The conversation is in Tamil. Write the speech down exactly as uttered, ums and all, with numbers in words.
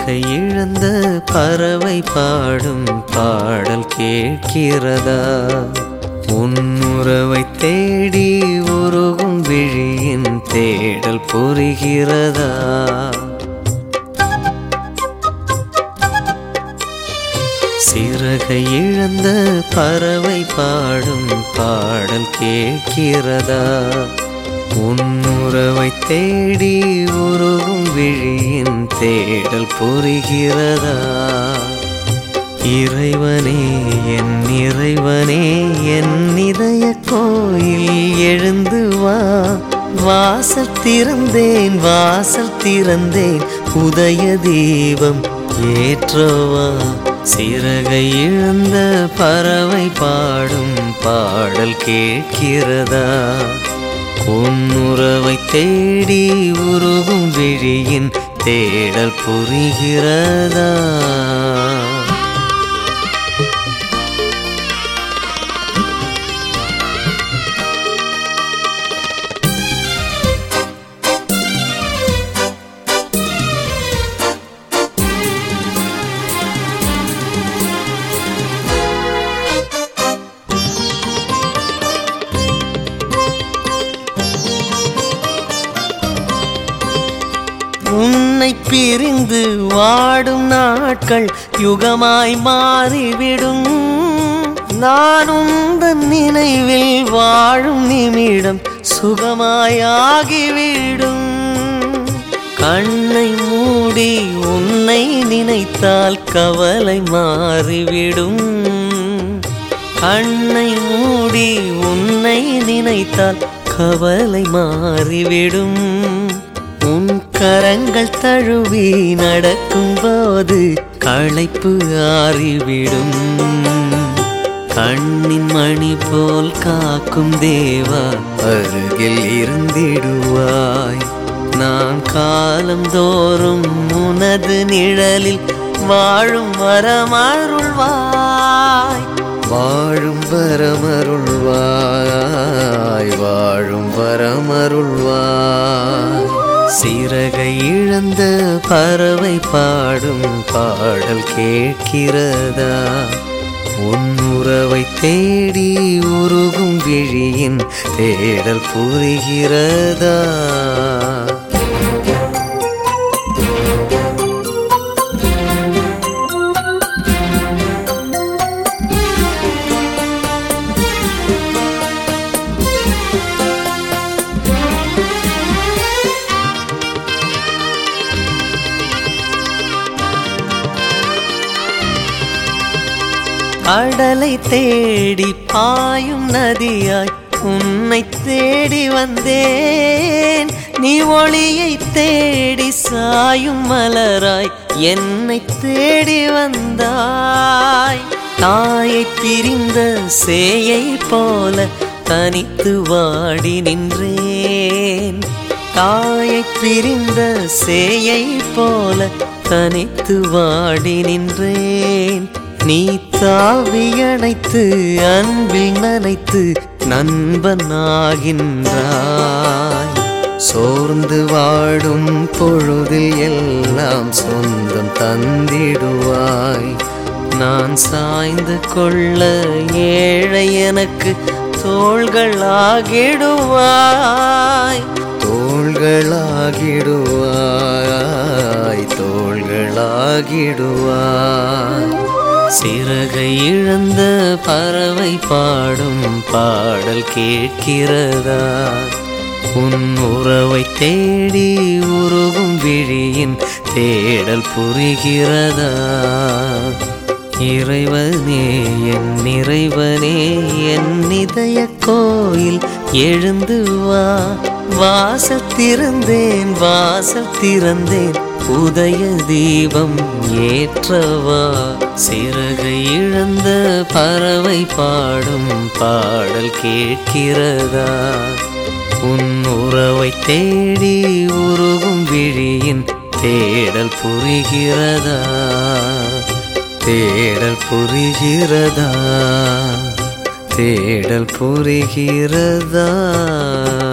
சிறகை இழந்த பறவை பாடும் பாடல் கேட்கிறதா? உன் உறவை தேடி உருகும் விழியின் தேடல் புரிகிறதா? சிறகை இழந்த பறவை பாடும் பாடல் கேட்கிறதா? உன் உறவை தேடி உருகும் விழியின் தேடல் புரிகிறதா? இறைவனே என் இறைவனே என் இதய கோயில் எழுந்து வா. வாசல் திறந்தேன் வாசல் திறந்தேன் உதய தீபம் ஏற்றவா. சிறகை இழந்த பறவை பாடும் பாடல் கேட்கிறதா? உன் உறவை தேடி உருகும் விழியின் தேடல் புரிகிறதா? உன்னை பிரிந்து வாடும் நாட்கள் யுகமாய் மாறிவிடும். நான் உந்தன் நினைவில் வாழும் நிமிடம் சுகமாயாகிவிடும். கண்ணை மூடி உன்னை நினைத்தால் கவலை மாறிவிடும். கண்ணை மூடி உன்னை நினைத்தால் கவலை மாறிவிடும். உன் கரங்கள் தழுவி நடக்கும் போது களைப்பு ஆறிவிடும். கண்ணின் மணி போல் காக்கும் தேவா அருகில் இருந்திடுவாய். நான் காலம் தோறும் உனது நிழலில் வாழும் வரமருள்வாய். வாழும் வரமருள்வாய் வாழும் வரமருள்வாய். சிறகை இழந்த பறவை பாடும் பாடல் கேட்கிறதா? உன் உறவை தேடி உருகும் விழியின் தேடல் புரிகிறதா? கடலை தேடி பாயும் நதியாய் உன்னை தேடி வந்தேன். நீ ஒளியை தேடி சாயும் மலராய் என்னை தேடி வந்தாய். தாயை பிரிந்த சேயை போல தனித்து வாடி நின்றேன். தாயை பிரிந்த சேயை போல தனித்து வாடி நின்றேன். நீ தாவி அணைத்து அன்பில் நனைத்து நண்பனாகின்றாய். சோர்ந்து வாடும் பொழுதில் எல்லாம் சொந்தம் தந்திடுவாய். நான் சாய்ந்து கொள்ள ஏழை எனக்கு தோள்களாகிடுவாய். தோள்களாகிடுவாய் தோள்களாகிடுவாய். சிறகை இழந்த பறவை பாடும் பாடல் கேட்கிறதா? உன் உறவை தேடி உருகும் விழியின் தேடல் புரிகிறதா? இறைவனே என் இறைவனே என் இதய கோயில் எழுந்து வா. வாசல் திறந்தேன் வாசல் திறந்தேன் உதய தீபம் ஏற்றவா. சிறகை இழந்த பறவை பாடும் பாடல் கேட்கிறதா? உன் உறவை தேடி உருகும் விழியின் தேடல் புரிகிறதா? தேடல் புரிகிறதா? தேடல் புரிகிறதா?